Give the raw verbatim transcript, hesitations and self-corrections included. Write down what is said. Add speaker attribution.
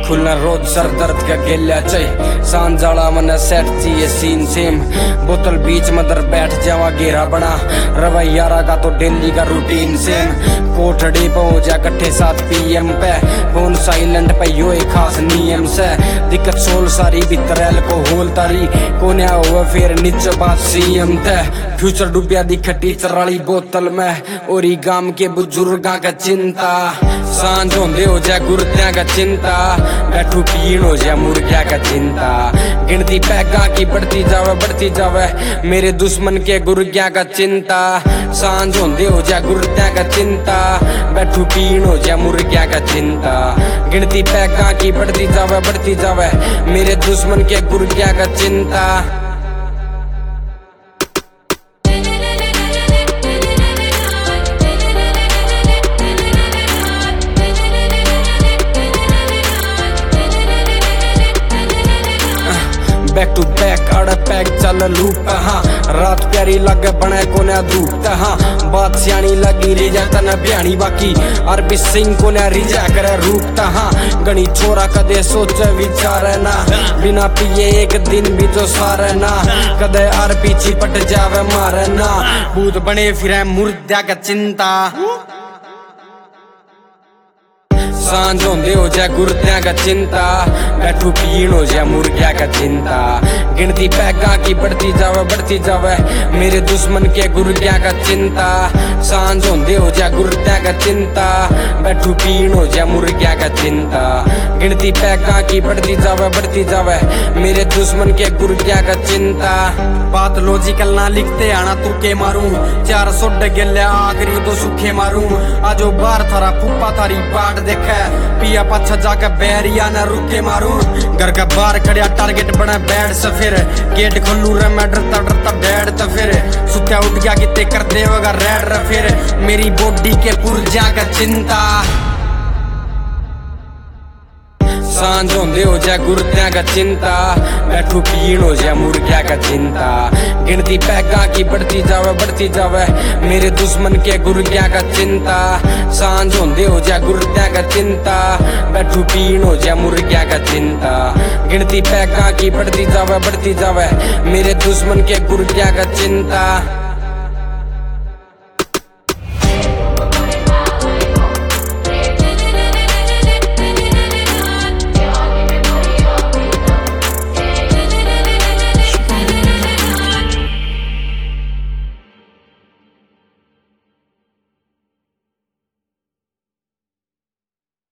Speaker 1: खुलना रोज sir दर्द का गेल्या चाहिए सांझाड़ा मन सेट चाहिए सीन सेम बोतल बीच मदर बैठ जावा घेरा बना रवैयारा का तो डेली का रूटीन सेम कोठड़ी पहुंच जा कट्ठे साथ पीएम पे फोन साइलेंट पे यो एक खास नियम से दिक्कत सोल सारी भीतर अल्कोहल तारी कोने हुआ फिर नीचे बात सीएम ते फ्यूचर डूबिया दिख टीचर वाली बोतल में और गांव के बुजुर्गा का चिंता सांझ होंदे हो जाए गुर्दिया का चिंता बैठू पीण हो जाए मुर्गिया का चिंता गिनती पैगा की बढ़ती जावे बढ़ती जावे मेरे दुश्मन के गुर्गिया का चिंता सांझ होंदे हो जाए गुर्दिया का चिंता बैठू पीण हो जाए मुर्गिया का चिंता गिनती पैगा की बढ़ती जावे बढ़ती जावे मेरे दुश्मन के गुर्गिया का चिंता बैक टू बैक अड़ पैक चल लूप हाँ रात प्यारी लगे बने कोने धूप हाँ बात सियानी लगी रिजा तना ब्याणी बाकी अरबी सिंह कोने रिजा करे रूप हाँ गणी छोरा कदे सोचे विचार ना बिना पिए एक दिन भी तो सारे ना कदे अर पीछे पट जावे मारे ना भूत बने फिर मुर्दा का चिंता सांझ होंदे हो जाए गुर्दिया का चिंता बैठू पीण हो जाए मुर्गिया का चिंता गिनती पैगा की बढ़ती जावे बढ़ती जावे मेरे दुश्मन के गुर्गिया का चिंता सांझ होंदे हो जाए गुर्दिया का चिंता बैठू पीण हो जाए मुर्गिया का चिंता गिनती पैगा की बढ़ती जावे बढ़ती जावे मेरे दुश्मन के गुर्गिया का चिंता बात लॉजिकल ना लिखते आना तुके मारू चार सोड गेले आखिरी तो सुखे मारू आजो बार थारा पुप्पा थारी बाट देखे पिया पाछा जाके बैरिया न रुके मारू घर का बाहर खड़िया टारगेट बना बैठ से फिर गेट खोलू रे मैं डरता डरता बैठ तो फिर सुत्या उठ गया किते कर देगा रेड रे फिर मेरी बॉडी के पुर्जा का चिंता सांझ होंदे हो जाए गुर्दिया का चिंता बैठू पीण हो जाए मुर्गिया का चिंता गिनती पैगा की बढ़ती जावे बढ़ती जावे मेरे दुश्मन के गुर्गिया का चिंता सांझ होंदे हो जाए गुर्दिया का चिंता बैठू पीण हो जाए मुर्गिया का चिंता गिनती पैगा की बढ़ती जावे बढ़ती जावे मेरे दुश्मन के गुर्गिया का चिंता।